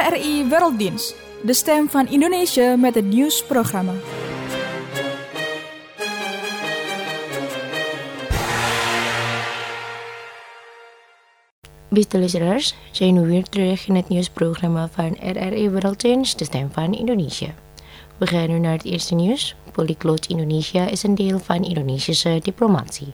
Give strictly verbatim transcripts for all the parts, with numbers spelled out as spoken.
R R I Werelddienst, de stem van Indonesië met het nieuwsprogramma. Beste luisteraars, zijn we weer terug in het nieuwsprogramma van R R I Werelddienst, de stem van Indonesië. We gaan nu naar het eerste nieuws. Polyglot Indonesia is een deel van Indonesische diplomatie.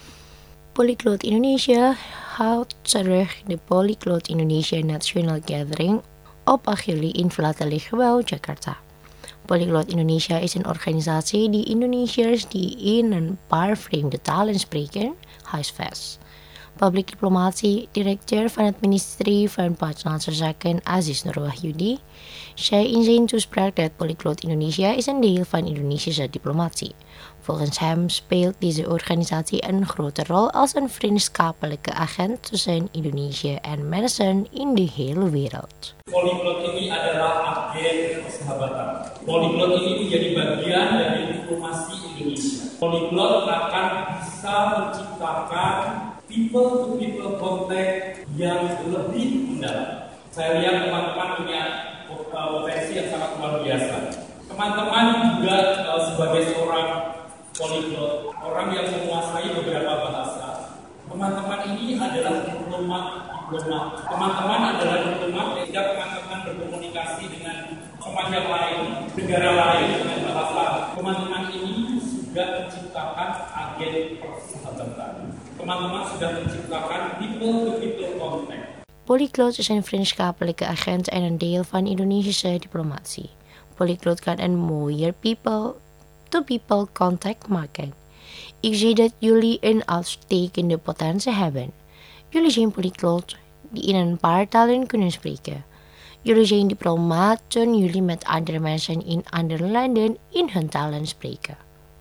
Polyglot Indonesia houdt terug de Polyglot Indonesia National Gathering op acht juli in Vlattelik Gebouw, Jakarta. Polyglot Indonesia is een organisatie die Indonesiërs die in een paar vreemde talen spreken, huisvest. Public diplomatie, directeur van het ministerie van Buitenlandse Zaken Aziz Nur Wahyudi, zei in zijn toespraak dat Polyglot Indonesia is een deel van Indonesische diplomatie. Volgens hem speelt deze organisatie een grote rol als een vriendschappelijke agent tussen Indonesië en mensen in de hele wereld. Polyglot ini adalah agen persahabatan. Polyglot ini menjadi bagian dari diplomasi Indonesia. Polyglot akan bisa menciptakan people-to-people contact yang lebih mendalam. Saya lihat teman-teman punya potensi yang sangat luar biasa. Teman-teman juga uh, sebagai seorang polyglot, orang yang menguasai beberapa bahasa. Teman-teman ini adalah diplomat-diplomat. Teman-teman adalah diplomat sehingga teman-teman berkomunikasi dengan semacam lain, negara lain dengan bahasa. Teman-teman ini sudah menciptakan agen persahabatan. Teman-teman sudah menciptakan people-to-people contact. Polyglot is een vriendschappelijke agent en een deel van Indonesische diplomatie. Polyglot kan een mooier people-to-people contact maken. Ik zie dat jullie een uitstekende potentie hebben. Jullie zijn polyglot die in een paar talen kunnen spreken. Jullie zijn diplomaten, jullie met andere mensen in andere landen in hun talen spreken.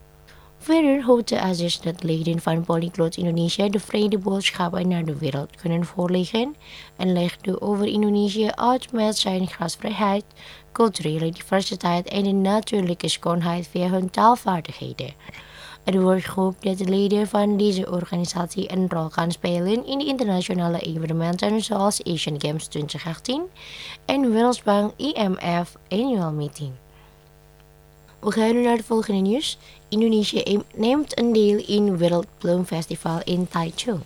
Verder hoopte Aziz dat leden van Polyglot Indonesia de vredeboodschappen naar de wereld kunnen voorleggen en legde over Indonesië uit met zijn gastvrijheid, culturele diversiteit en de natuurlijke schoonheid via hun taalvaardigheden. Er wordt gehoopt dat de leden van deze organisatie een rol kan spelen in de internationale evenementen zoals Asian Games twintig achttien en Wereldbank I M F Annual Meeting. We gaan nu naar het volgende nieuws. Indonesië neemt een deel in Wereldbloemfestival in Taichung.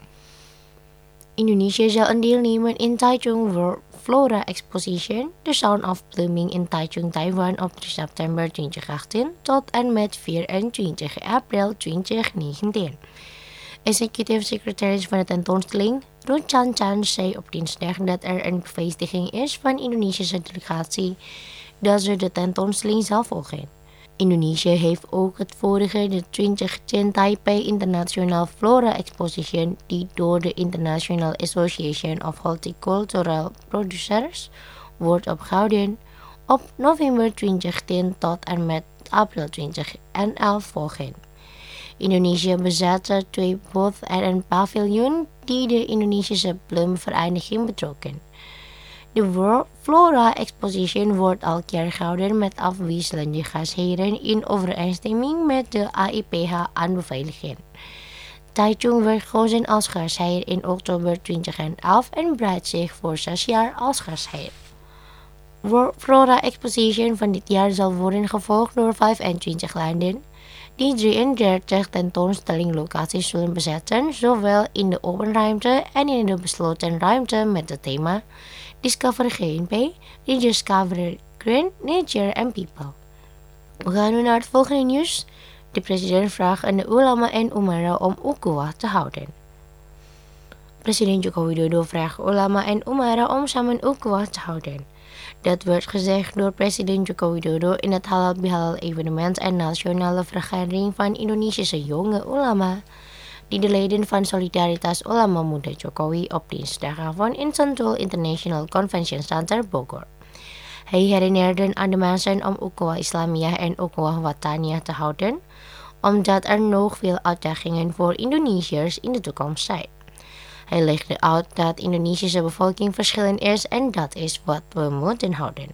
Indonesië zal een deel nemen in Taichung World Flora Exposition, The Sound of Blooming in Taichung, Taiwan op drie september twintig achttien tot en met vierentwintig april twintig negentien. Executive secretaris van de tentoonstelling, Ruth Chan Chan, zei op dinsdag dat er een bevestiging is van de Indonesische delegatie dat ze de tentoonstelling zal volgen. Indonesië heeft ook het vorige, de twintig tien Taipei International Flora Exposition, die door de International Association of Horticultural Producers wordt opgehouden, op november twintig tien tot en met april twintig elf volgen. Indonesië bezat twee booths en een paviljoen die de Indonesische Bloemvereniging betrokken. De World Flora Exposition wordt elk jaar gehouden met afwisselende gastheren in overeenstemming met de A I P H-aanbevelingen. Taichung werd gekozen als gastheer in oktober twintig elf en breidt zich voor zes jaar als gastheer. World Flora Exposition van dit jaar zal worden gevolgd door vijfentwintig landen, die drieëndertig tentoonstellinglocaties zullen bezetten, zowel in de open ruimte en in de besloten ruimte met het thema Discover G N P, Rediscover Green, Nature and People. We gaan nu naar het volgende nieuws. De president vraagt aan de ulama en umara om ukhuwah te houden. President Joko Widodo vraagt ulama en umara om samen ukhuwah te houden. Dat werd gezegd door president Joko Widodo in het Halal Bihalal evenement en nationale vergadering van Indonesische jonge ulama, die de leden van Solidaritas Ulama Muda Jokowi op dinsdagavond in Sentul International Convention Center Bogor. Hij herinnerde aan de mensen om ukhuwah Islamiyah en ukhuwah Wataniyah te houden, omdat er nog veel uitdagingen voor Indonesiërs in de toekomst zijn. Hij legde uit dat de Indonesische bevolking verschillend is en dat is wat we moeten houden.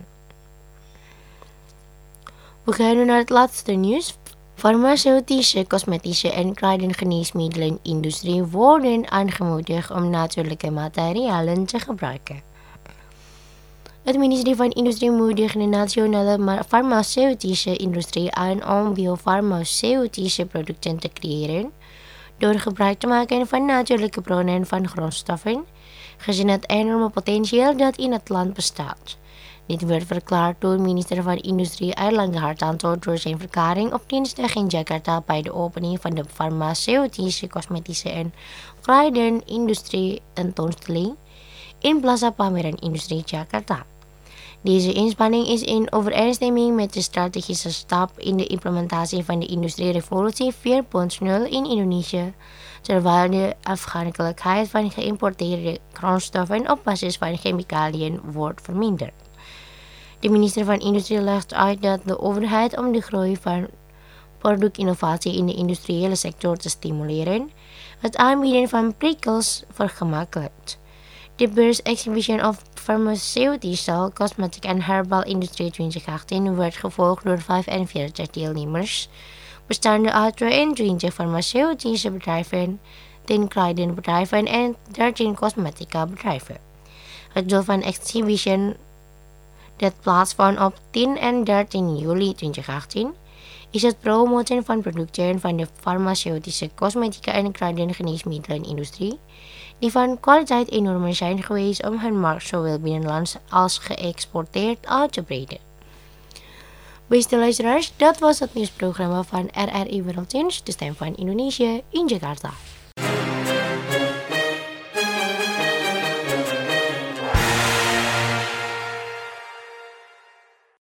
We gaan nu naar het laatste nieuws. Farmaceutische, cosmetische en kruidengeneesmiddelenindustrie worden aangemoedigd om natuurlijke materialen te gebruiken. Het ministerie van Industrie moedigt de nationale farmaceutische industrie aan om biofarmaceutische producten te creëren door gebruik te maken van natuurlijke bronnen van grondstoffen, gezien het enorme potentieel dat in het land bestaat. Dit werd verklaard door minister van Industrie Airlangga Hartanto door zijn verklaring op dinsdag in Jakarta bij de opening van de farmaceutische, cosmetische en kledingindustrie tentoonstelling in Plaza Pameran Industrie Jakarta. Deze inspanning is in overeenstemming met de strategische stap in de implementatie van de Industrierevolutie vier punt nul in Indonesië, terwijl de afhankelijkheid van geïmporteerde grondstoffen op basis van chemicaliën wordt verminderd. De minister van Industrie legt uit dat de overheid om de groei van productinnovatie in de industriële sector te stimuleren, het aanbieden van prikkels vergemakkelijkt. De Beurs Exhibition of Pharmaceutical, Cosmetic and Herbal Industry twintig achttien werd gevolgd door vijfenveertig deelnemers, bestaande uit tweeëntwintig farmaceutische bedrijven, tien kledingbedrijven en dertien cosmetica bedrijven. Het doel van de exhibition, dat plaatsvond op tien en dertien juli twintig achttien, is het promoten van producten van de farmaceutische, cosmetica en kledinggeneesmiddelenindustrie, die van kwaliteit enorm zijn geweest om hun markt zowel binnenlands als geëxporteerd uit te breiden. Beste luisteraars, dat was het nieuwsprogramma van R R I Wereldnieuws, de stem van Indonesië in Jakarta.